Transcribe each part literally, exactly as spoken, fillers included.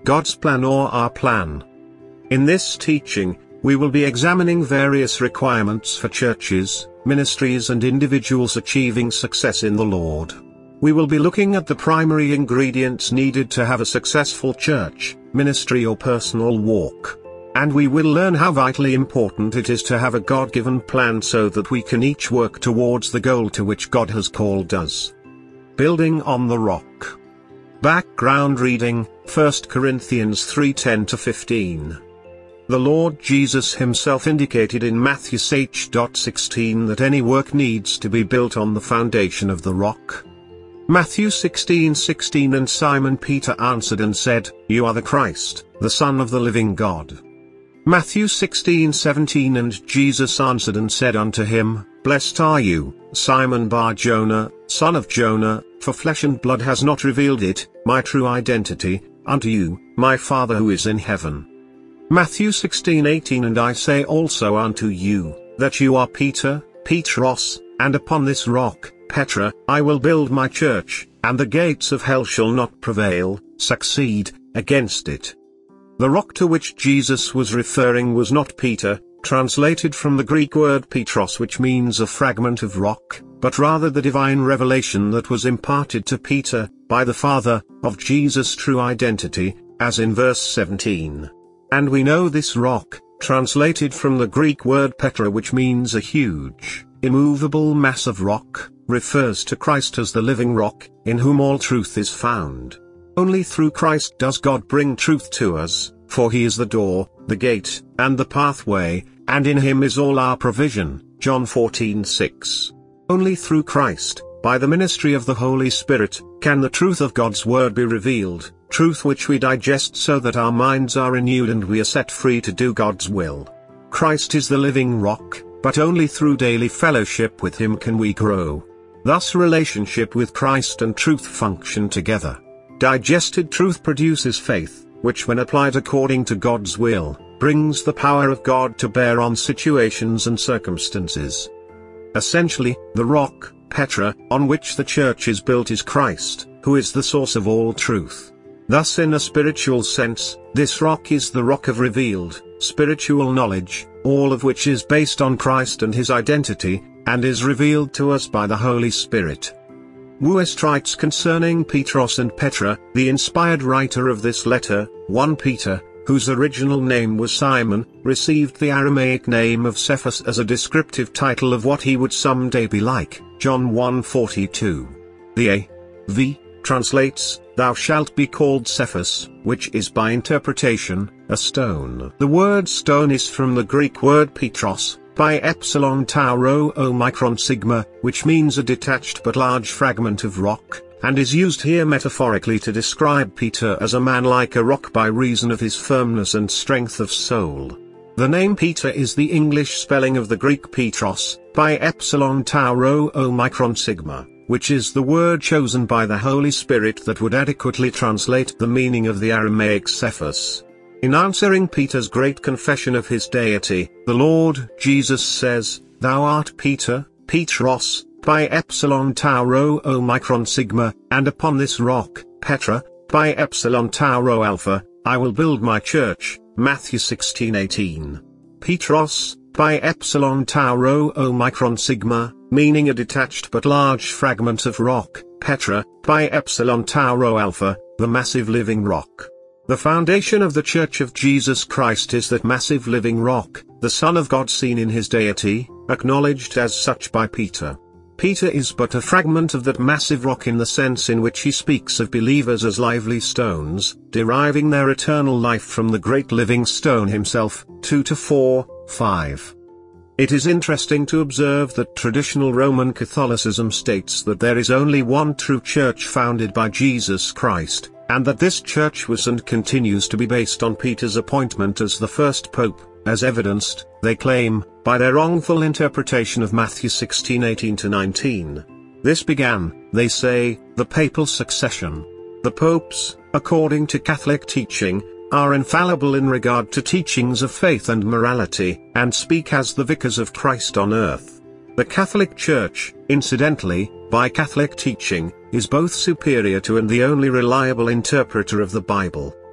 God's plan or our plan. In this teaching, we will be examining various requirements for churches, ministries and individuals achieving success in the Lord. We will be looking at the primary ingredients needed to have a successful church, ministry or personal walk. And we will learn how vitally important it is to have a God-given plan so that we can each work towards the goal to which God has called us. Building on the rock. Background reading, First Corinthians three ten to fifteen. The Lord Jesus himself indicated in Matthew six sixteen that any work needs to be built on the foundation of the rock. Matthew sixteen sixteen And Simon Peter answered and said, You are the Christ, the Son of the living God. Matthew sixteen seventeen And Jesus answered and said unto him, Blessed are you, Simon Bar-Jonah, son of Jonah, for flesh and blood has not revealed it, my true identity, unto you, my Father who is in heaven. Matthew sixteen eighteen And I say also unto you, that you are Peter, Petros, and upon this rock, Petra, I will build my church, and the gates of hell shall not prevail, succeed, against it. The rock to which Jesus was referring was not Peter, translated from the Greek word Petros which means a fragment of rock, but rather the divine revelation that was imparted to Peter, by the Father, of Jesus' true identity, as in verse seventeen. And we know this rock, translated from the Greek word Petra which means a huge, immovable mass of rock, refers to Christ as the living rock, in whom all truth is found. Only through Christ does God bring truth to us, for he is the door, the gate, and the pathway, and in him is all our provision, John fourteen six. Only through Christ, by the ministry of the Holy Spirit, can the truth of God's word be revealed, truth which we digest so that our minds are renewed and we are set free to do God's will. Christ is the living rock, but only through daily fellowship with him can we grow. Thus relationship with Christ and truth function together. Digested truth produces faith, which when applied according to God's will, brings the power of God to bear on situations and circumstances. Essentially, the rock, Petra, on which the church is built is Christ, who is the source of all truth. Thus in a spiritual sense, this rock is the rock of revealed, spiritual knowledge, all of which is based on Christ and his identity, and is revealed to us by the Holy Spirit. Wuest writes concerning Petros and Petra, the inspired writer of this letter, First Peter, whose original name was Simon, received the Aramaic name of Cephas as a descriptive title of what he would someday be like, John one forty-two. The A V translates, Thou shalt be called Cephas, which is by interpretation, a stone. The word stone is from the Greek word Petros, by epsilon tau rho omicron sigma, which means a detached but large fragment of rock, and is used here metaphorically to describe Peter as a man like a rock by reason of his firmness and strength of soul. The name Peter is the English spelling of the Greek Petros, by epsilon tau rho omicron sigma, which is the word chosen by the Holy Spirit that would adequately translate the meaning of the Aramaic Cephas. In answering Peter's great confession of his deity, the Lord Jesus says, Thou art Peter, Petros, by epsilon tau rho omicron sigma, and upon this rock, Petra, by epsilon tau rho alpha, I will build my church, Matthew sixteen eighteen. Petros, by epsilon tau rho omicron sigma, meaning a detached but large fragment of rock, Petra, by epsilon tau rho alpha, the massive living rock. The foundation of the Church of Jesus Christ is that massive living rock, the Son of God seen in his deity, acknowledged as such by Peter. Peter is but a fragment of that massive rock in the sense in which he speaks of believers as lively stones, deriving their eternal life from the great living stone himself, two to four, five. It is interesting to observe that traditional Roman Catholicism states that there is only one true church founded by Jesus Christ, and that this church was and continues to be based on Peter's appointment as the first pope, as evidenced, they claim, by their wrongful interpretation of Matthew sixteen eighteen to nineteen. This began, they say, the papal succession. The popes, according to Catholic teaching, are infallible in regard to teachings of faith and morality, and speak as the vicars of Christ on earth. The Catholic Church, incidentally, by Catholic teaching, is both superior to and the only reliable interpreter of the Bible.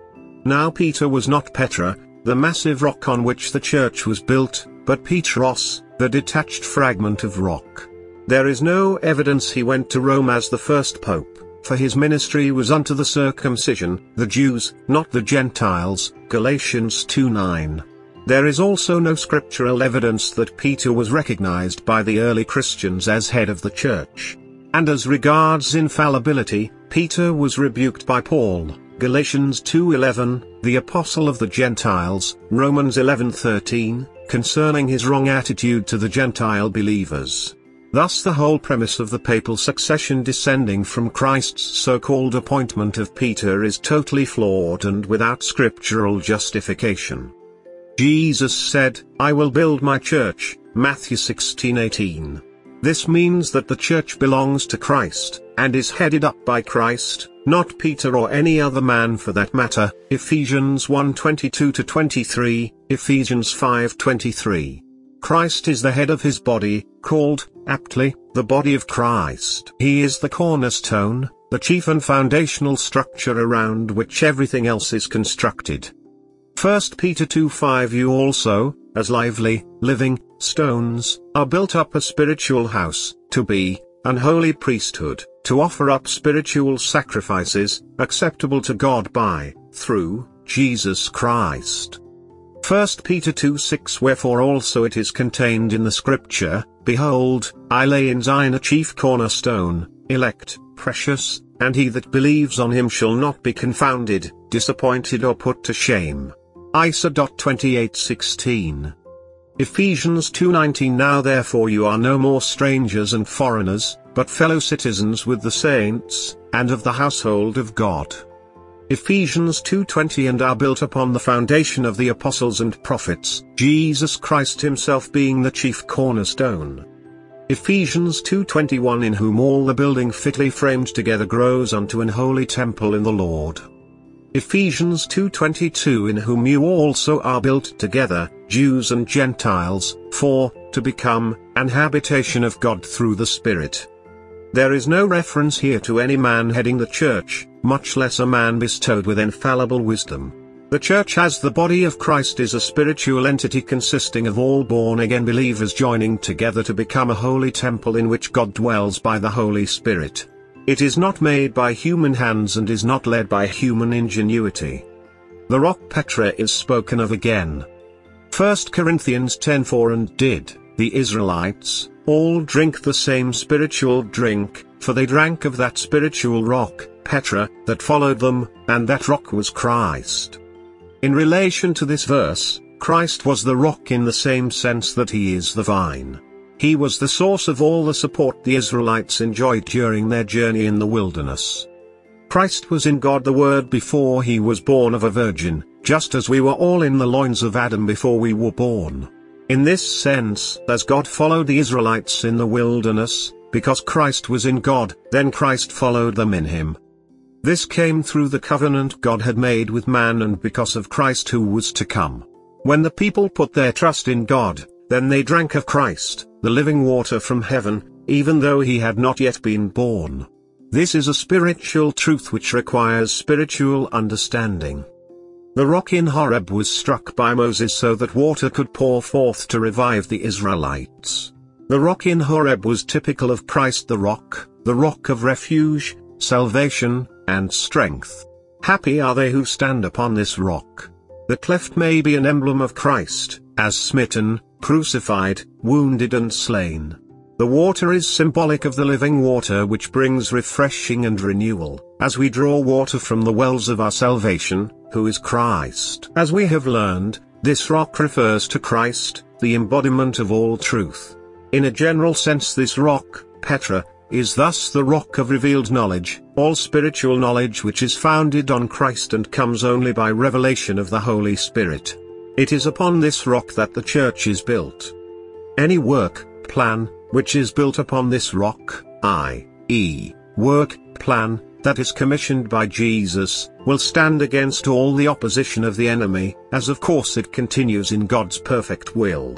Now Peter was not Petra, the massive rock on which the church was built, but Petros, the detached fragment of rock. There is no evidence he went to Rome as the first pope, for his ministry was unto the circumcision, the Jews, not the Gentiles, Galatians two nine. There is also no scriptural evidence that Peter was recognized by the early Christians as head of the church. And as regards infallibility, Peter was rebuked by Paul, Galatians two eleven, the apostle of the Gentiles, Romans eleven thirteen, concerning his wrong attitude to the Gentile believers. Thus the whole premise of the papal succession descending from Christ's so-called appointment of Peter is totally flawed and without scriptural justification. Jesus said, "I will build my church," Matthew sixteen eighteen. This means that the church belongs to Christ, and is headed up by Christ, not Peter or any other man for that matter, Ephesians one twenty-two to twenty-three, Ephesians five twenty-three. Christ is the head of his body, called, aptly, the body of Christ. He is the cornerstone, the chief and foundational structure around which everything else is constructed. First Peter two five You also, as lively, living, stones, are built up a spiritual house, to be, an holy priesthood, to offer up spiritual sacrifices, acceptable to God by, through, Jesus Christ. First Peter two six Wherefore also it is contained in the scripture, Behold, I lay in Zion a chief cornerstone, elect, precious, and he that believes on him shall not be confounded, disappointed or put to shame. Isa twenty-eight sixteen. Ephesians two nineteen Now therefore you are no more strangers and foreigners, but fellow citizens with the saints, and of the household of God. Ephesians two twenty And are built upon the foundation of the apostles and prophets, Jesus Christ himself being the chief cornerstone. Ephesians two twenty-one In whom all the building fitly framed together grows unto an holy temple in the Lord. Ephesians two twenty-two In whom you also are built together, Jews and Gentiles, for, to become, an habitation of God through the Spirit. There is no reference here to any man heading the church, much less a man bestowed with infallible wisdom. The church as the body of Christ is a spiritual entity consisting of all born-again believers joining together to become a holy temple in which God dwells by the Holy Spirit. It is not made by human hands and is not led by human ingenuity. The rock Petra is spoken of again. First Corinthians ten four And did, the Israelites, all drink the same spiritual drink, for they drank of that spiritual rock, Petra, that followed them, and that rock was Christ. In relation to this verse, Christ was the rock in the same sense that he is the vine. He was the source of all the support the Israelites enjoyed during their journey in the wilderness. Christ was in God the Word before he was born of a virgin, just as we were all in the loins of Adam before we were born. In this sense, as God followed the Israelites in the wilderness, because Christ was in God, then Christ followed them in him. This came through the covenant God had made with man and because of Christ who was to come. When the people put their trust in God, then they drank of Christ, the living water from heaven, even though he had not yet been born. This is a spiritual truth which requires spiritual understanding. The rock in Horeb was struck by Moses so that water could pour forth to revive the Israelites. The rock in Horeb was typical of Christ the rock, the rock of refuge, salvation, and strength. Happy are they who stand upon this rock. The cleft may be an emblem of Christ, as smitten, crucified, wounded and slain. The water is symbolic of the living water which brings refreshing and renewal, as we draw water from the wells of our salvation, who is Christ. As we have learned, this rock refers to Christ, the embodiment of all truth. In a general sense this rock, Petra, is thus the rock of revealed knowledge, all spiritual knowledge which is founded on Christ and comes only by revelation of the Holy Spirit. It is upon this rock that the church is built. Any work, plan, which is built upon this rock, that is, work, plan, that is commissioned by Jesus, will stand against all the opposition of the enemy, as of course it continues in God's perfect will.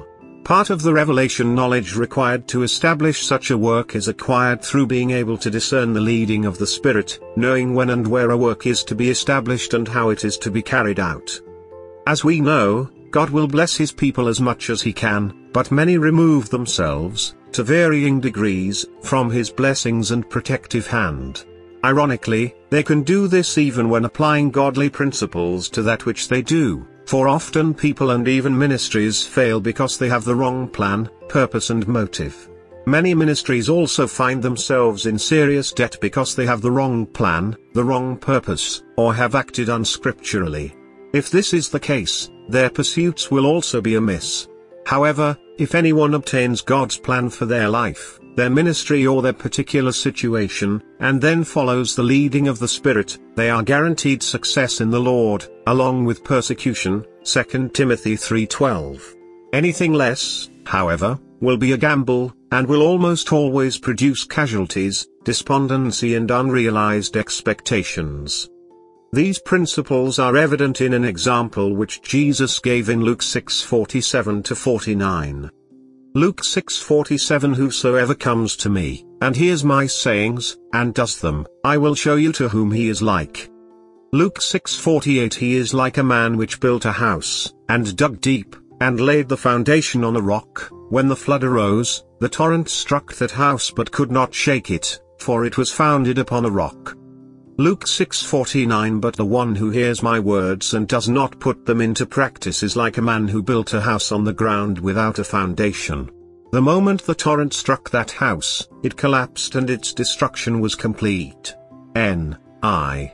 Part of the revelation knowledge required to establish such a work is acquired through being able to discern the leading of the Spirit, knowing when and where a work is to be established and how it is to be carried out. As we know, God will bless His people as much as He can, but many remove themselves, to varying degrees, from His blessings and protective hand. Ironically, they can do this even when applying godly principles to that which they do, for often people and even ministries fail because they have the wrong plan, purpose and motive. Many ministries also find themselves in serious debt because they have the wrong plan, the wrong purpose, or have acted unscripturally. If this is the case, their pursuits will also be amiss. However, if anyone obtains God's plan for their life, their ministry or their particular situation, and then follows the leading of the Spirit, they are guaranteed success in the Lord, along with persecution, Second Timothy three twelve. Anything less, however, will be a gamble, and will almost always produce casualties, despondency and unrealized expectations. These principles are evident in an example which Jesus gave in Luke six forty-seven to forty-nine. Luke six forty-seven Whosoever comes to me, and hears my sayings, and does them, I will show you to whom he is like. Luke six forty-eight He is like a man which built a house, and dug deep, and laid the foundation on a rock. When the flood arose, the torrent struck that house but could not shake it, for it was founded upon a rock. Luke six forty-nine But the one who hears my words and does not put them into practice is like a man who built a house on the ground without a foundation. The moment the torrent struck that house, it collapsed and its destruction was complete. N I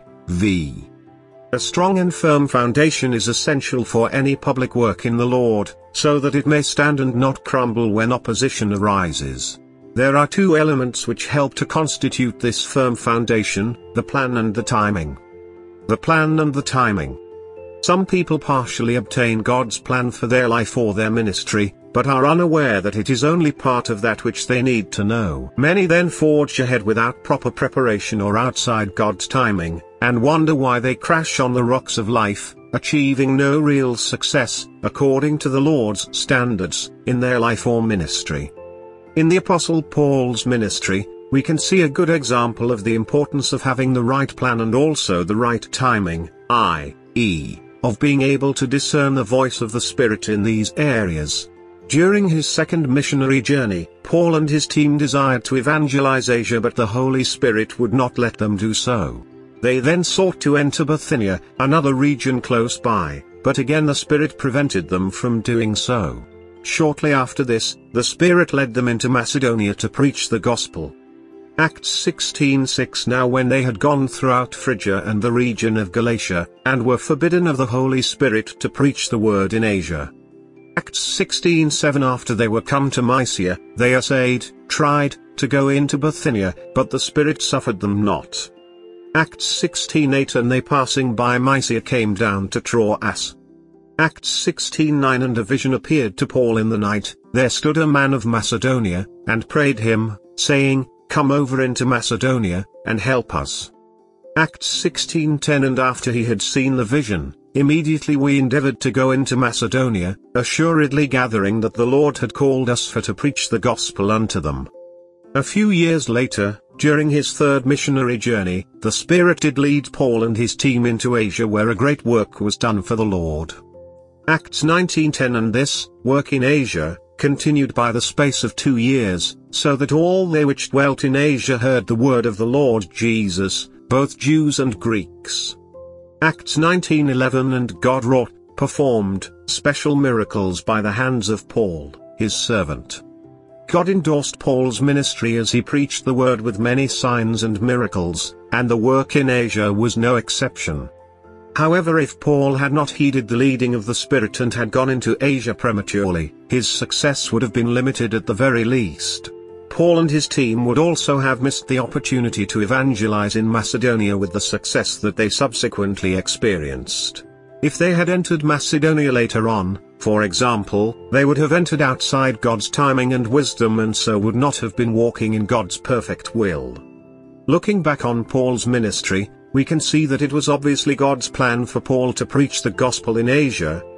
V A strong and firm foundation is essential for any public work in the Lord, so that it may stand and not crumble when opposition arises. There are two elements which help to constitute this firm foundation, the plan and the timing. The plan and the timing. Some people partially obtain God's plan for their life or their ministry, but are unaware that it is only part of that which they need to know. Many then forge ahead without proper preparation or outside God's timing, and wonder why they crash on the rocks of life, achieving no real success, according to the Lord's standards, in their life or ministry. In the Apostle Paul's ministry, we can see a good example of the importance of having the right plan and also the right timing, that is, of being able to discern the voice of the Spirit in these areas. During his second missionary journey, Paul and his team desired to evangelize Asia, but the Holy Spirit would not let them do so. They then sought to enter Bithynia, another region close by, but again the Spirit prevented them from doing so. Shortly after this, the Spirit led them into Macedonia to preach the gospel. Acts sixteen six Now when they had gone throughout Phrygia and the region of Galatia, and were forbidden of the Holy Spirit to preach the word in Asia. Acts sixteen seven After they were come to Mysia, they essayed, tried, to go into Bithynia, but the Spirit suffered them not. Acts sixteen eight And they passing by Mysia came down to Troas. Acts sixteen nine And a vision appeared to Paul in the night. There stood a man of Macedonia, and prayed him, saying, Come over into Macedonia, and help us. Acts sixteen ten And after he had seen the vision, immediately we endeavored to go into Macedonia, assuredly gathering that the Lord had called us for to preach the gospel unto them. A few years later, during his third missionary journey, the Spirit did lead Paul and his team into Asia, where a great work was done for the Lord. Acts nineteen ten And this work in Asia continued by the space of two years, so that all they which dwelt in Asia heard the word of the Lord Jesus, both Jews and Greeks. Acts nineteen eleven And God wrought, performed, special miracles by the hands of Paul, his servant. God endorsed Paul's ministry as he preached the word with many signs and miracles, and the work in Asia was no exception. However, if Paul had not heeded the leading of the Spirit and had gone into Asia prematurely, his success would have been limited at the very least. Paul and his team would also have missed the opportunity to evangelize in Macedonia with the success that they subsequently experienced. If they had entered Macedonia later on, for example, they would have entered outside God's timing and wisdom, and so would not have been walking in God's perfect will. Looking back on Paul's ministry, we can see that it was obviously God's plan for Paul to preach the gospel in Asia,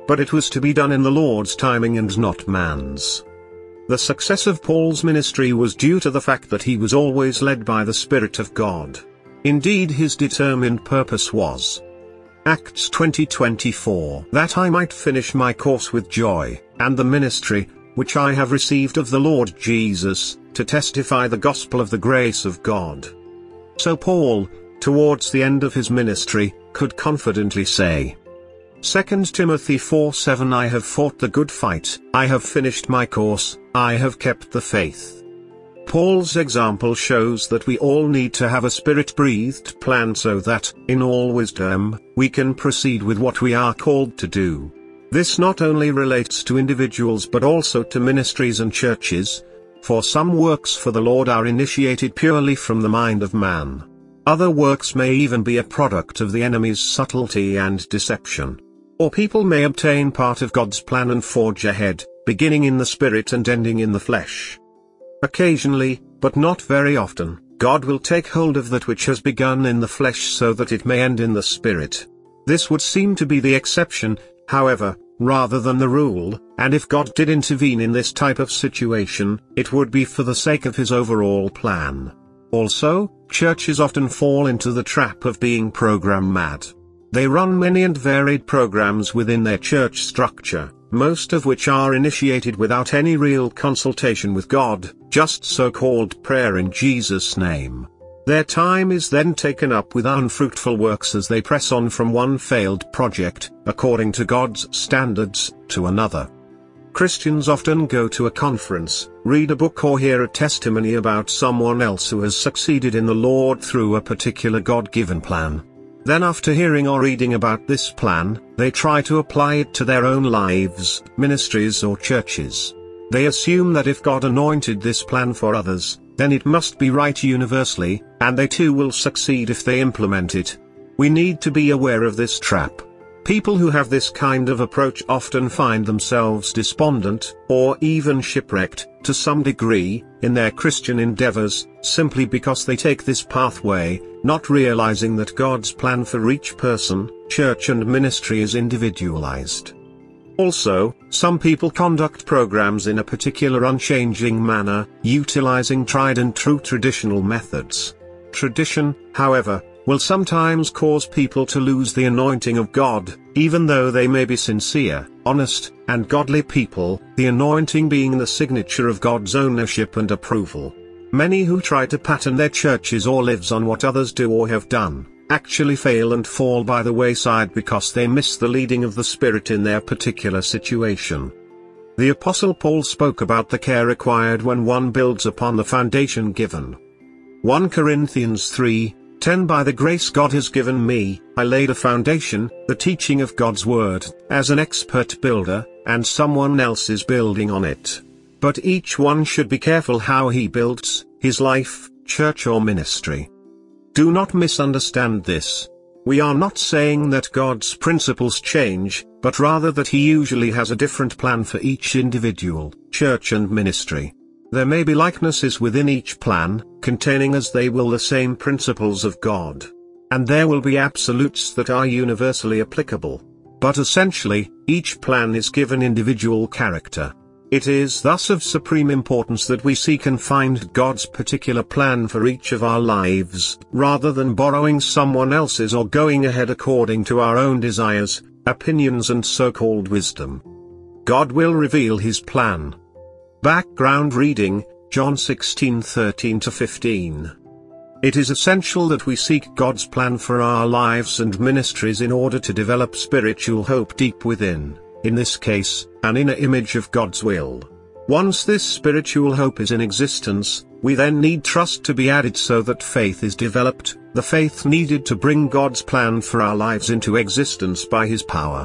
but it was to be done in the Lord's timing and not man's. The success of Paul's ministry was due to the fact that he was always led by the Spirit of God. Indeed, his determined purpose was Acts twenty twenty-four, that I might finish my course with joy, and the ministry, which I have received of the Lord Jesus, to testify the gospel of the grace of God. So Paul, towards the end of his ministry, could confidently say, Second Timothy four seven I have fought the good fight, I have finished my course, I have kept the faith. Paul's example shows that we all need to have a Spirit-breathed plan so that, in all wisdom, we can proceed with what we are called to do. This not only relates to individuals but also to ministries and churches, for some works for the Lord are initiated purely from the mind of man. Other works may even be a product of the enemy's subtlety and deception. Or people may obtain part of God's plan and forge ahead, beginning in the Spirit and ending in the flesh. Occasionally, but not very often, God will take hold of that which has begun in the flesh so that it may end in the Spirit. This would seem to be the exception, however, rather than the rule, and if God did intervene in this type of situation, it would be for the sake of his overall plan. Also, churches often fall into the trap of being program mad. They run many and varied programs within their church structure, most of which are initiated without any real consultation with God, just so-called prayer in Jesus' name. Their time is then taken up with unfruitful works as they press on from one failed project, according to God's standards, to another. Christians often go to a conference, read a book or hear a testimony about someone else who has succeeded in the Lord through a particular God-given plan. Then after hearing or reading about this plan, they try to apply it to their own lives, ministries or churches. They assume that if God anointed this plan for others, then it must be right universally, and they too will succeed if they implement it. We need to be aware of this trap. People who have this kind of approach often find themselves despondent, or even shipwrecked, to some degree, in their Christian endeavors, simply because they take this pathway, not realizing that God's plan for each person, church and ministry is individualized. Also, some people conduct programs in a particular unchanging manner, utilizing tried and true traditional methods. Tradition, however, will sometimes cause people to lose the anointing of God, even though they may be sincere, honest, and godly people, the anointing being the signature of God's ownership and approval. Many who try to pattern their churches or lives on what others do or have done, actually fail and fall by the wayside because they miss the leading of the Spirit in their particular situation. The Apostle Paul spoke about the care required when one builds upon the foundation given. First Corinthians three ten By the grace God has given me, I laid a foundation, the teaching of God's word, as an expert builder, and someone else is building on it. But each one should be careful how he builds, his life, church or ministry. Do not misunderstand this. We are not saying that God's principles change, but rather that he usually has a different plan for each individual, church and ministry. There may be likenesses within each plan, containing as they will the same principles of God. And there will be absolutes that are universally applicable. But essentially, each plan is given individual character. It is thus of supreme importance that we seek and find God's particular plan for each of our lives, rather than borrowing someone else's or going ahead according to our own desires, opinions and so-called wisdom. God will reveal his plan. Background reading, John sixteen thirteen to fifteen. It is essential that we seek God's plan for our lives and ministries in order to develop spiritual hope deep within, in this case, an inner image of God's will. Once this spiritual hope is in existence, we then need trust to be added so that faith is developed, the faith needed to bring God's plan for our lives into existence by his power.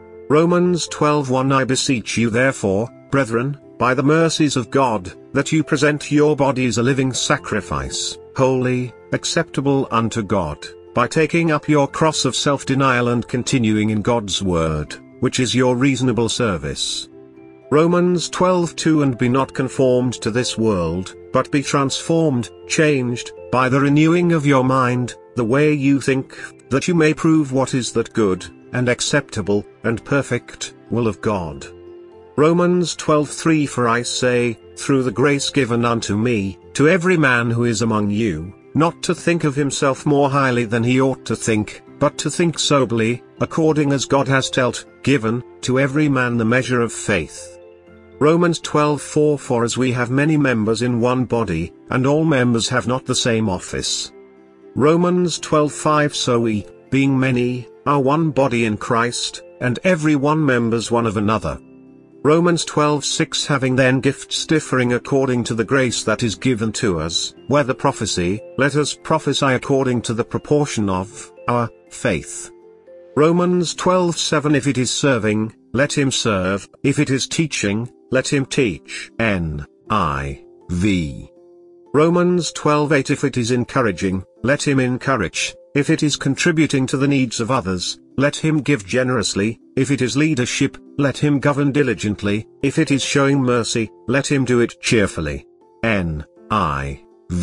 Romans twelve one I beseech you therefore, brethren, by the mercies of God, that you present your bodies a living sacrifice, holy, acceptable unto God, by taking up your cross of self-denial and continuing in God's word, which is your reasonable service. Romans twelve two And be not conformed to this world, but be transformed, changed, by the renewing of your mind, the way you think, that you may prove what is that good, and acceptable, and perfect, will of God. Romans twelve three For I say, through the grace given unto me, to every man who is among you, not to think of himself more highly than he ought to think, but to think soberly, according as God has dealt, given, to every man the measure of faith. Romans twelve four For as we have many members in one body, and all members have not the same office. Romans twelve five So we, being many, are one body in Christ, and every one members one of another. Romans twelve six Having then gifts differing according to the grace that is given to us, whether prophecy, let us prophesy according to the proportion of our faith. Romans twelve seven If it is serving, let him serve, if it is teaching, let him teach. N I V Romans twelve eight If it is encouraging, let him encourage, if it is contributing to the needs of others, let him give generously, if it is leadership, let him govern diligently, if it is showing mercy, let him do it cheerfully. N I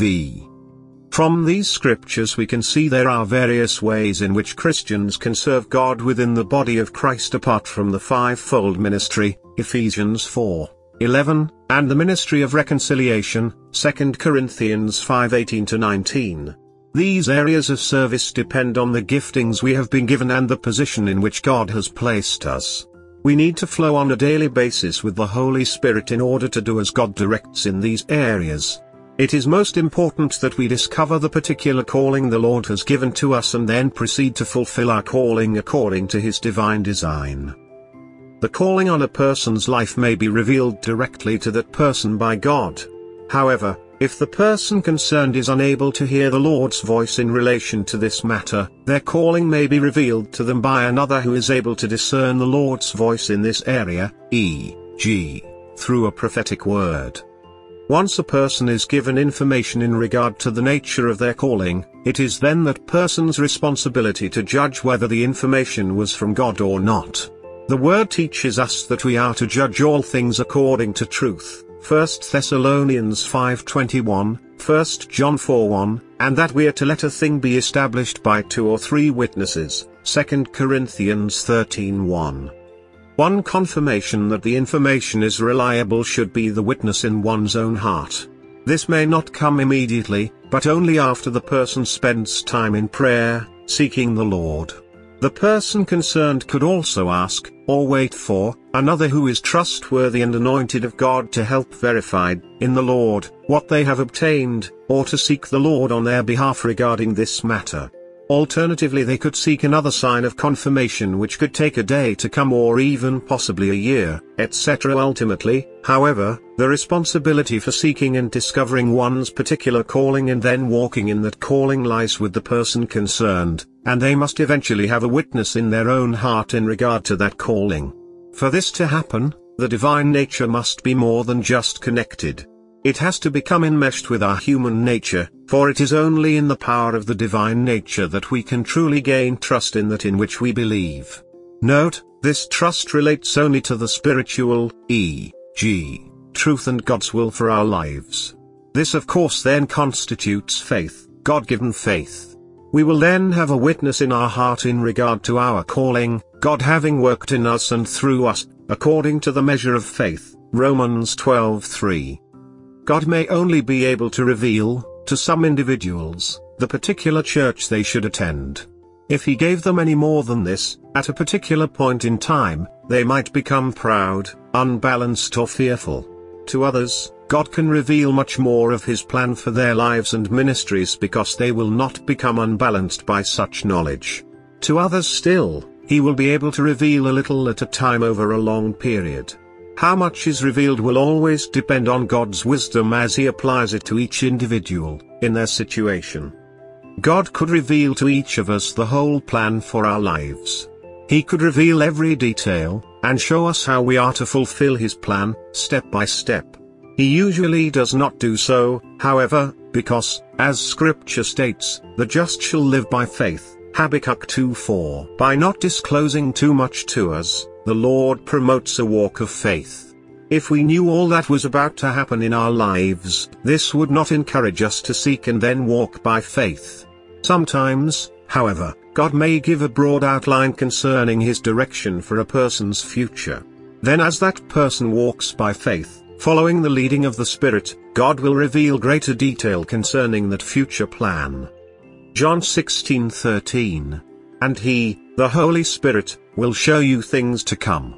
V From these scriptures we can see there are various ways in which Christians can serve God within the body of Christ apart from the fivefold ministry, Ephesians four eleven, and the ministry of reconciliation, Second Corinthians five eighteen to nineteen. These areas of service depend on the giftings we have been given and the position in which God has placed us. We need to flow on a daily basis with the Holy Spirit in order to do as God directs in these areas. It is most important that we discover the particular calling the Lord has given to us and then proceed to fulfill our calling according to His divine design. The calling on a person's life may be revealed directly to that person by God. However, if the person concerned is unable to hear the Lord's voice in relation to this matter, their calling may be revealed to them by another who is able to discern the Lord's voice in this area, for example, through a prophetic word. Once a person is given information in regard to the nature of their calling, it is then that person's responsibility to judge whether the information was from God or not. The Word teaches us that we are to judge all things according to truth. First Thessalonians five twenty-one, First John four one, and that we are to let a thing be established by two or three witnesses, Second Corinthians thirteen one. One confirmation that the information is reliable should be the witness in one's own heart. This may not come immediately, but only after the person spends time in prayer, seeking the Lord. The person concerned could also ask, or wait for, another who is trustworthy and anointed of God to help verify, in the Lord, what they have obtained, or to seek the Lord on their behalf regarding this matter. Alternatively, they could seek another sign of confirmation which could take a day to come or even possibly a year, et cetera. Ultimately, however, the responsibility for seeking and discovering one's particular calling and then walking in that calling lies with the person concerned, and they must eventually have a witness in their own heart in regard to that calling. For this to happen, the divine nature must be more than just connected. It has to become enmeshed with our human nature, for it is only in the power of the divine nature that we can truly gain trust in that in which we believe. Note, this trust relates only to the spiritual, for example, truth and God's will for our lives. This of course then constitutes faith, God-given faith. We will then have a witness in our heart in regard to our calling, God having worked in us and through us, according to the measure of faith, Romans twelve three. God may only be able to reveal, to some individuals, the particular church they should attend. If He gave them any more than this, at a particular point in time, they might become proud, unbalanced or fearful. To others, God can reveal much more of His plan for their lives and ministries because they will not become unbalanced by such knowledge. To others still, He will be able to reveal a little at a time over a long period. How much is revealed will always depend on God's wisdom as He applies it to each individual, in their situation. God could reveal to each of us the whole plan for our lives. He could reveal every detail, and show us how we are to fulfill His plan, step by step. He usually does not do so, however, because, as Scripture states, the just shall live by faith, Habakkuk two four. By not disclosing too much to us, the Lord promotes a walk of faith. If we knew all that was about to happen in our lives, this would not encourage us to seek and then walk by faith. Sometimes, However, God may give a broad outline concerning his direction for a person's future. Then as that person walks by faith, following the leading of the Spirit, God will reveal greater detail concerning that future plan. John sixteen thirteen. And he, the Holy Spirit, will show you things to come.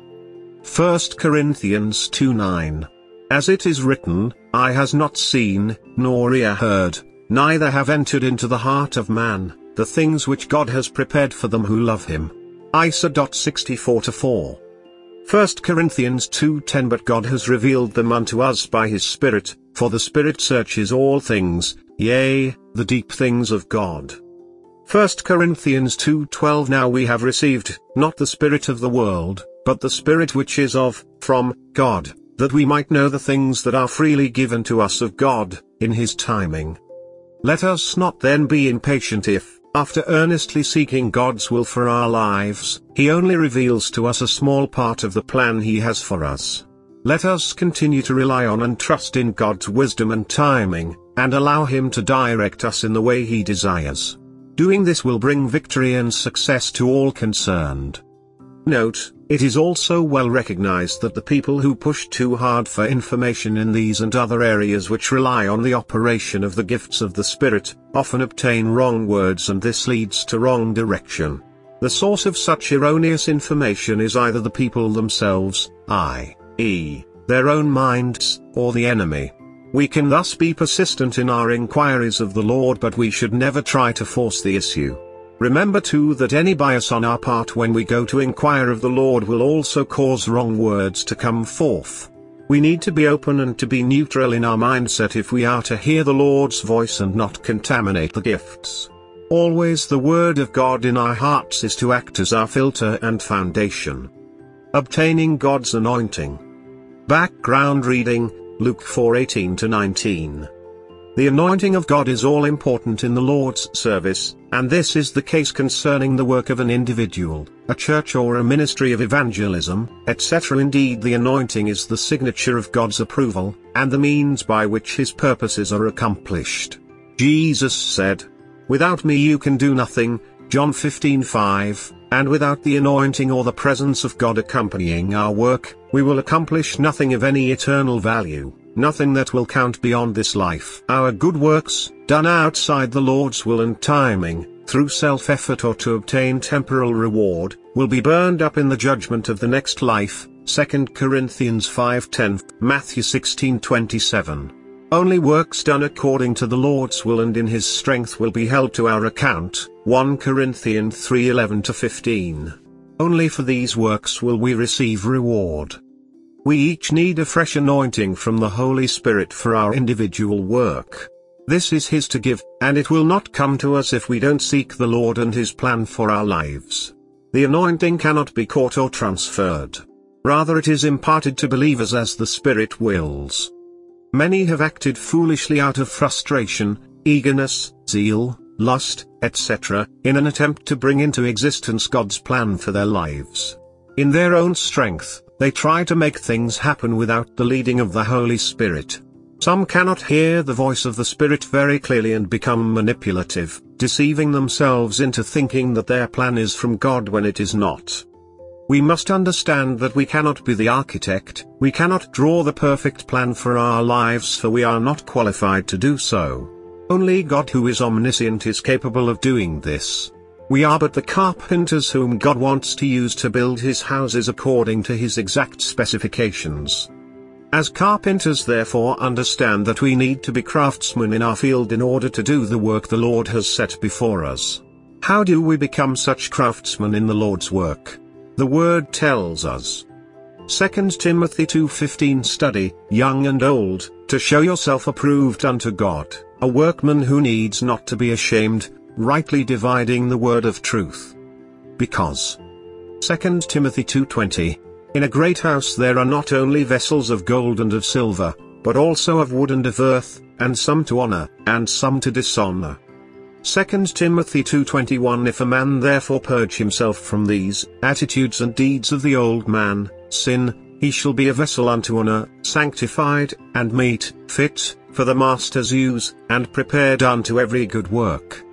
First Corinthians two nine. As it is written, eye has not seen, nor ear heard, neither have entered into the heart of man, the things which God has prepared for them who love him. Isaiah sixty-four four. First Corinthians two ten. But God has revealed them unto us by his Spirit, for the Spirit searches all things, yea, the deep things of God. First Corinthians two twelve. Now we have received, not the spirit of the world, but the Spirit which is of, from, God, that we might know the things that are freely given to us of God, in his timing. Let us not then be impatient if, after earnestly seeking God's will for our lives, he only reveals to us a small part of the plan he has for us. Let us continue to rely on and trust in God's wisdom and timing, and allow him to direct us in the way he desires. Doing this will bring victory and success to all concerned. Note, it is also well recognized that the people who push too hard for information in these and other areas which rely on the operation of the gifts of the Spirit, often obtain wrong words, and this leads to wrong direction. The source of such erroneous information is either the people themselves, that is, their own minds, or the enemy. We can thus be persistent in our inquiries of the Lord, but we should never try to force the issue. Remember too that any bias on our part when we go to inquire of the Lord will also cause wrong words to come forth. We need to be open and to be neutral in our mindset if we are to hear the Lord's voice and not contaminate the gifts. Always the Word of God in our hearts is to act as our filter and foundation. Obtaining God's anointing. Background reading, Luke four eighteen to nineteen. The anointing of God is all important in the Lord's service, and this is the case concerning the work of an individual, a church or a ministry of evangelism, et cetera. Indeed, the anointing is the signature of God's approval, and the means by which his purposes are accomplished. Jesus said, "Without me you can do nothing," John fifteen five, and without the anointing or the presence of God accompanying our work, we will accomplish nothing of any eternal value. Nothing that will count beyond this life. Our good works, done outside the Lord's will and timing, through self-effort or to obtain temporal reward, will be burned up in the judgment of the next life. Second Corinthians five ten, Matthew sixteen twenty-seven. Only works done according to the Lord's will and in his strength will be held to our account. First Corinthians three eleven to fifteen. Only for these works will we receive reward. We each need a fresh anointing from the Holy Spirit for our individual work. This is his to give, and it will not come to us if we don't seek the Lord and his plan for our lives. The anointing cannot be caught or transferred. Rather, it is imparted to believers as the Spirit wills. Many have acted foolishly out of frustration, eagerness, zeal, lust, et cetera, in an attempt to bring into existence God's plan for their lives. In their own strength, they try to make things happen without the leading of the Holy Spirit. Some cannot hear the voice of the Spirit very clearly and become manipulative, deceiving themselves into thinking that their plan is from God when it is not. We must understand that we cannot be the architect, we cannot draw the perfect plan for our lives, for we are not qualified to do so. Only God, who is omniscient, is capable of doing this. We are but the carpenters whom God wants to use to build his houses according to his exact specifications. As carpenters, therefore, understand that we need to be craftsmen in our field in order to do the work the Lord has set before us. How do we become such craftsmen in the Lord's work? The Word tells us. Second Timothy two fifteen. Study, young and old, to show yourself approved unto God, a workman who needs not to be ashamed, rightly dividing the word of truth. Because Second Timothy two twenty. In a great house there are not only vessels of gold and of silver, but also of wood and of earth, and some to honor, and some to dishonor. Second Timothy two twenty-one. If a man therefore purge himself from these attitudes and deeds of the old man, sin, he shall be a vessel unto honor, sanctified, and meet, fit, for the master's use, and prepared unto every good work.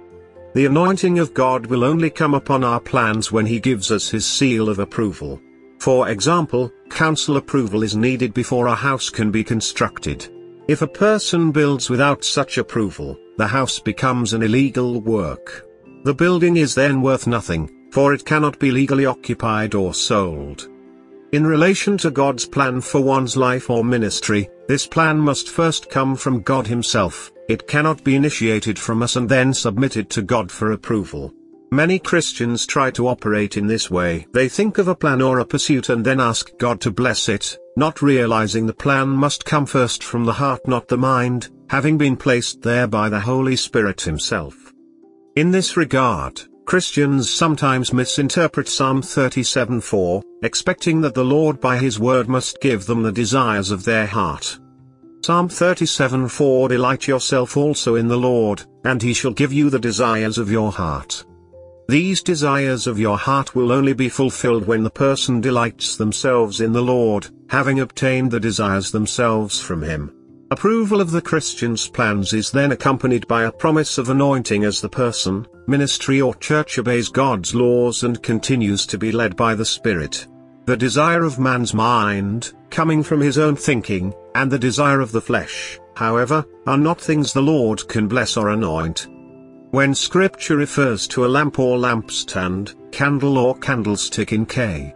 The anointing of God will only come upon our plans when He gives us His seal of approval. For example, council approval is needed before a house can be constructed. If a person builds without such approval, the house becomes an illegal work. The building is then worth nothing, for it cannot be legally occupied or sold. In relation to God's plan for one's life or ministry, this plan must first come from God Himself. It cannot be initiated from us and then submitted to God for approval. Many Christians try to operate in this way. They think of a plan or a pursuit and then ask God to bless it, not realizing the plan must come first from the heart, not the mind, having been placed there by the Holy Spirit Himself. In this regard, Christians sometimes misinterpret Psalm thirty-seven four, expecting that the Lord by His word must give them the desires of their heart. Psalm thirty-seven four Delight yourself also in the Lord, and He shall give you the desires of your heart. These desires of your heart will only be fulfilled when the person delights themselves in the Lord, having obtained the desires themselves from Him. Approval of the Christian's plans is then accompanied by a promise of anointing as the person, ministry or church obeys God's laws and continues to be led by the Spirit. The desire of man's mind, coming from his own thinking, and the desire of the flesh, however, are not things the Lord can bless or anoint. When Scripture refers to a lamp or lampstand, candle or candlestick in K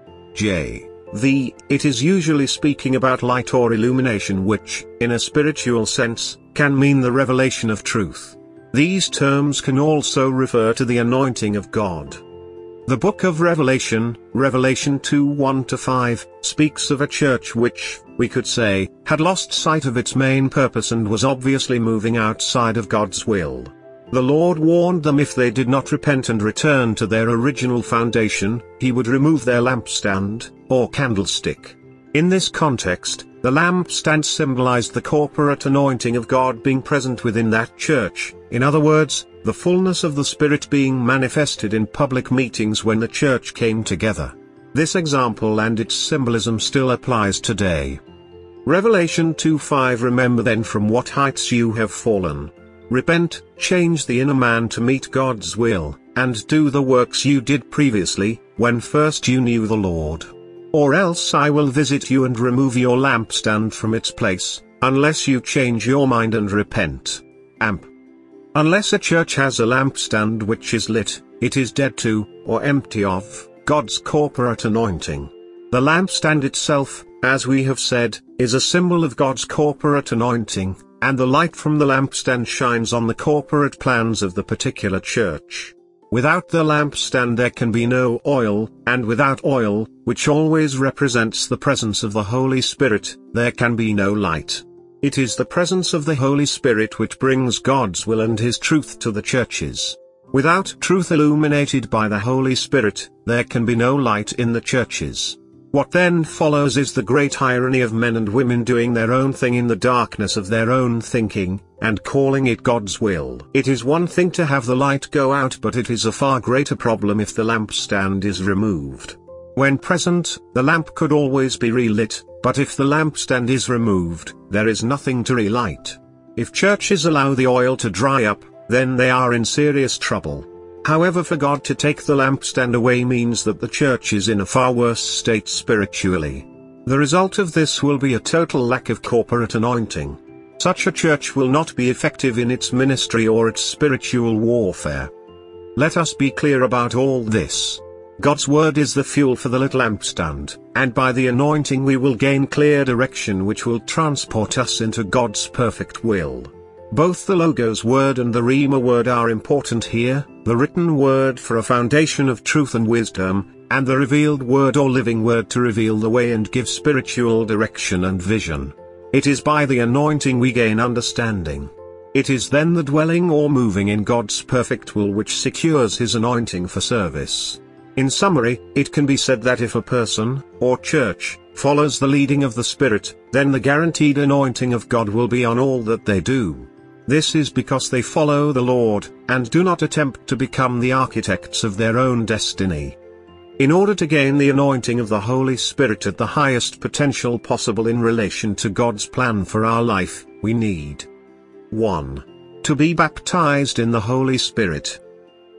J V, it is usually speaking about light or illumination which, in a spiritual sense, can mean the revelation of truth. These terms can also refer to the anointing of God. The book of Revelation, Revelation two one to five, speaks of a church which, we could say, had lost sight of its main purpose and was obviously moving outside of God's will. The Lord warned them if they did not repent and return to their original foundation, He would remove their lampstand, or candlestick. In this context, the lampstand symbolized the corporate anointing of God being present within that church, in other words, the fullness of the Spirit being manifested in public meetings when the church came together. This example and its symbolism still applies today. Revelation two five Remember then from what heights you have fallen. Repent, change the inner man to meet God's will, and do the works you did previously, when first you knew the Lord. Or else I will visit you and remove your lampstand from its place, unless you change your mind and repent. Amp. Unless a church has a lampstand which is lit, it is dead to, or empty of, God's corporate anointing. The lampstand itself, as we have said, is a symbol of God's corporate anointing, and the light from the lampstand shines on the corporate plans of the particular church. Without the lampstand there can be no oil, and without oil, which always represents the presence of the Holy Spirit, there can be no light. It is the presence of the Holy Spirit which brings God's will and His truth to the churches. Without truth illuminated by the Holy Spirit, there can be no light in the churches. What then follows is the great irony of men and women doing their own thing in the darkness of their own thinking, and calling it God's will. It is one thing to have the light go out, but it is a far greater problem if the lampstand is removed. When present, the lamp could always be relit, but if the lampstand is removed, there is nothing to relight. If churches allow the oil to dry up, then they are in serious trouble. However, for God to take the lampstand away means that the church is in a far worse state spiritually. The result of this will be a total lack of corporate anointing. Such a church will not be effective in its ministry or its spiritual warfare. Let us be clear about all this. God's word is the fuel for the lit lampstand, and by the anointing we will gain clear direction which will transport us into God's perfect will. Both the Logos word and the Rhema word are important here, the written word for a foundation of truth and wisdom, and the revealed word or living word to reveal the way and give spiritual direction and vision. It is by the anointing we gain understanding. It is then the dwelling or moving in God's perfect will which secures His anointing for service. In summary, it can be said that if a person, or church, follows the leading of the Spirit, then the guaranteed anointing of God will be on all that they do. This is because they follow the Lord, and do not attempt to become the architects of their own destiny. In order to gain the anointing of the Holy Spirit at the highest potential possible in relation to God's plan for our life, we need one. To be baptized in the Holy Spirit.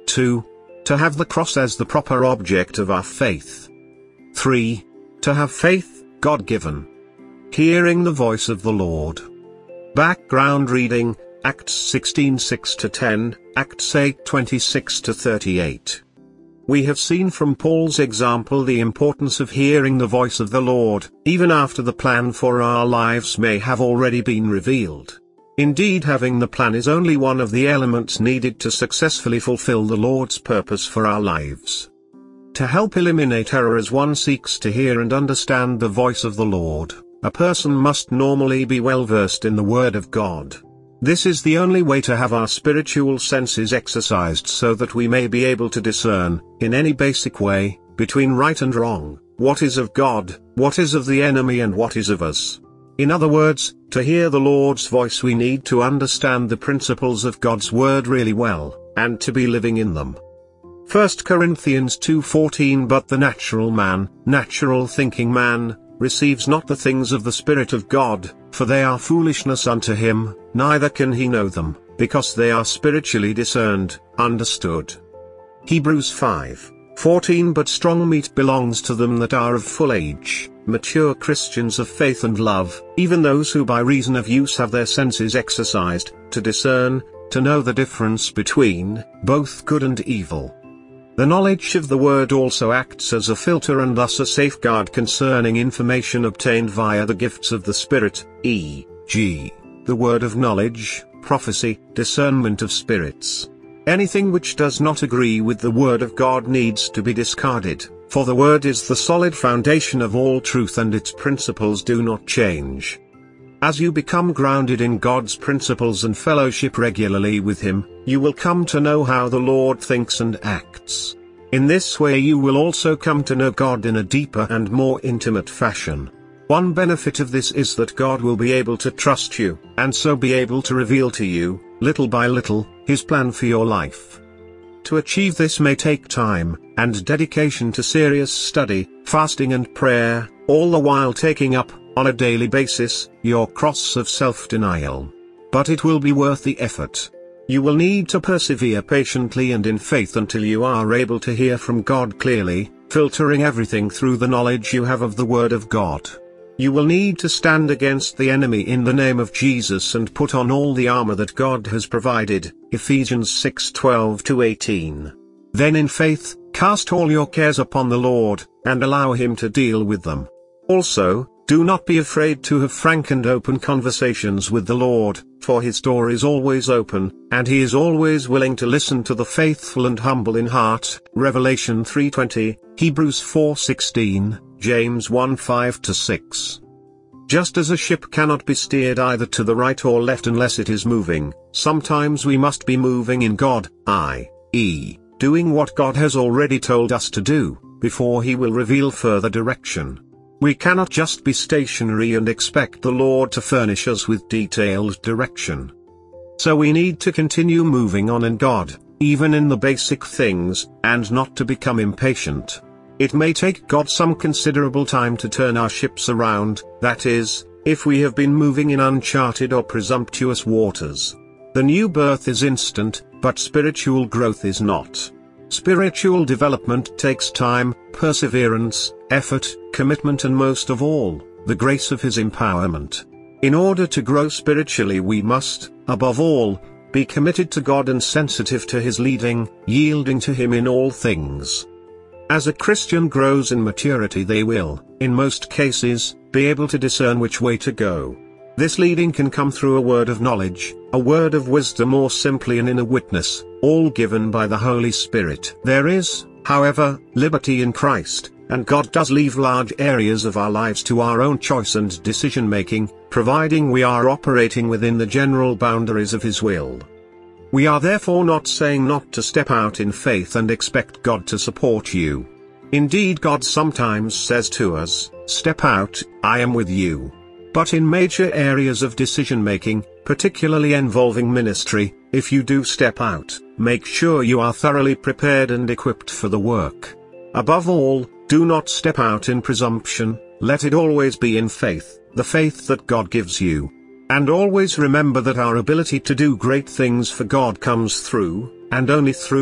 two. To have the cross as the proper object of our faith. three. To have faith, God-given. Hearing the voice of the Lord. Background reading, Acts sixteen six to ten, Acts eight twenty-six to thirty-eight. We have seen from Paul's example the importance of hearing the voice of the Lord, even after the plan for our lives may have already been revealed. Indeed, having the plan is only one of the elements needed to successfully fulfill the Lord's purpose for our lives. To help eliminate error as one seeks to hear and understand the voice of the Lord, a person must normally be well versed in the Word of God. This is the only way to have our spiritual senses exercised so that we may be able to discern, in any basic way, between right and wrong, what is of God, what is of the enemy and what is of us. In other words, to hear the Lord's voice we need to understand the principles of God's Word really well, and to be living in them. First Corinthians two fourteen But the natural man, natural thinking man, receives not the things of the Spirit of God, for they are foolishness unto him, neither can he know them, because they are spiritually discerned, understood. Hebrews five fourteen But strong meat belongs to them that are of full age, mature Christians of faith and love, even those who by reason of use have their senses exercised, to discern, to know the difference between both good and evil. The knowledge of the Word also acts as a filter and thus a safeguard concerning information obtained via the gifts of the Spirit, for example, the word of knowledge, prophecy, discernment of spirits. Anything which does not agree with the Word of God needs to be discarded, for the Word is the solid foundation of all truth and its principles do not change. As you become grounded in God's principles and fellowship regularly with Him, you will come to know how the Lord thinks and acts. In this way you will also come to know God in a deeper and more intimate fashion. One benefit of this is that God will be able to trust you, and so be able to reveal to you, little by little, His plan for your life. To achieve this may take time, and dedication to serious study, fasting and prayer, all the while taking up, on a daily basis, your cross of self-denial. But it will be worth the effort. You will need to persevere patiently and in faith until you are able to hear from God clearly, filtering everything through the knowledge you have of the Word of God. You will need to stand against the enemy in the name of Jesus and put on all the armor that God has provided, Ephesians six twelve to eighteen. Then in faith, cast all your cares upon the Lord, and allow Him to deal with them. Also, do not be afraid to have frank and open conversations with the Lord, for His door is always open, and He is always willing to listen to the faithful and humble in heart, Revelation three twenty, Hebrews four sixteen, James one five to six. Just as a ship cannot be steered either to the right or left unless it is moving, sometimes we must be moving in God, that is, doing what God has already told us to do, before He will reveal further direction. We cannot just be stationary and expect the Lord to furnish us with detailed direction. So we need to continue moving on in God, even in the basic things, and not to become impatient. It may take God some considerable time to turn our ships around, that is, if we have been moving in uncharted or presumptuous waters. The new birth is instant, but spiritual growth is not. Spiritual development takes time, perseverance, effort, commitment and most of all, the grace of His empowerment. In order to grow spiritually we must, above all, be committed to God and sensitive to His leading, yielding to Him in all things. As a Christian grows in maturity they will, in most cases, be able to discern which way to go. This leading can come through a word of knowledge, a word of wisdom or simply an inner witness, all given by the Holy Spirit. There is, however, liberty in Christ, and God does leave large areas of our lives to our own choice and decision-making, providing we are operating within the general boundaries of His will. We are therefore not saying not to step out in faith and expect God to support you. Indeed, God sometimes says to us, "Step out, I am with you." But in major areas of decision-making, particularly involving ministry, if you do step out, make sure you are thoroughly prepared and equipped for the work. Above all, do not step out in presumption, let it always be in faith, the faith that God gives you. And always remember that our ability to do great things for God comes through, and only through,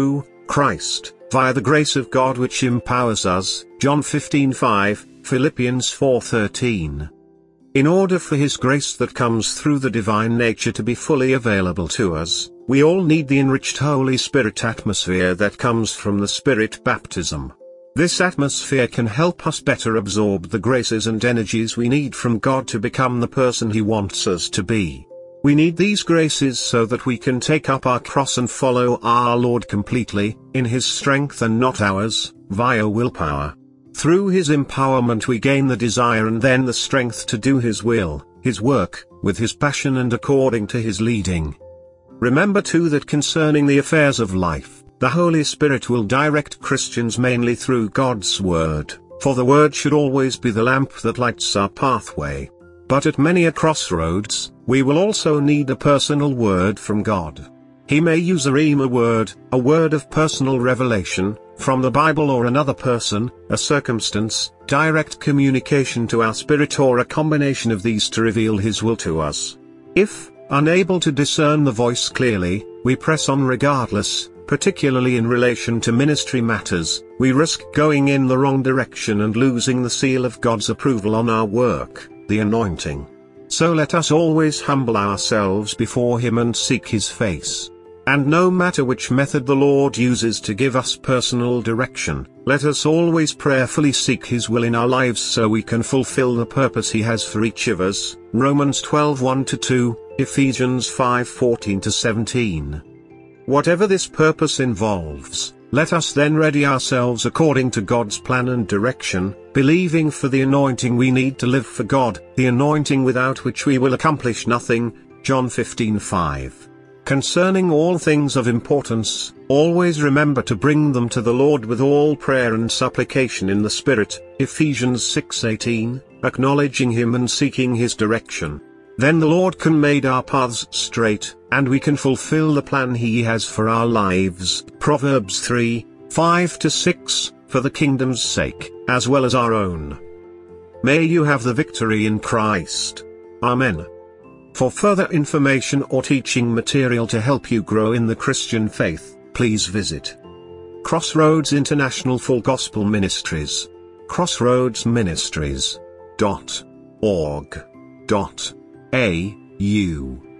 Christ, via the grace of God which empowers us, John fifteen five, Philippians four thirteen. In order for His grace that comes through the divine nature to be fully available to us, we all need the enriched Holy Spirit atmosphere that comes from the Spirit baptism. This atmosphere can help us better absorb the graces and energies we need from God to become the person He wants us to be. We need these graces so that we can take up our cross and follow our Lord completely, in His strength and not ours, via willpower. Through His empowerment we gain the desire and then the strength to do His will, His work, with His passion and according to His leading. Remember too that concerning the affairs of life, the Holy Spirit will direct Christians mainly through God's Word, for the Word should always be the lamp that lights our pathway. But at many a crossroads, we will also need a personal word from God. He may use a rhema word, a word of personal revelation, from the Bible or another person, a circumstance, direct communication to our spirit or a combination of these to reveal His will to us. If, unable to discern the voice clearly, we press on regardless, particularly in relation to ministry matters, we risk going in the wrong direction and losing the seal of God's approval on our work, the anointing. So let us always humble ourselves before Him and seek His face. And no matter which method the Lord uses to give us personal direction, let us always prayerfully seek His will in our lives so we can fulfill the purpose He has for each of us. Romans twelve one to two, Ephesians five fourteen to seventeen. Whatever this purpose involves, let us then ready ourselves according to God's plan and direction, believing for the anointing we need to live for God, the anointing without which we will accomplish nothing, John fifteen five. Concerning all things of importance, always remember to bring them to the Lord with all prayer and supplication in the Spirit, Ephesians six eighteen, acknowledging Him and seeking His direction. Then the Lord can make our paths straight, and we can fulfill the plan He has for our lives, Proverbs three, five to six, for the kingdom's sake, as well as our own. May you have the victory in Christ. Amen. For further information or teaching material to help you grow in the Christian faith, please visit Crossroads International Full Gospel Ministries. crossroads ministries dot org dot A U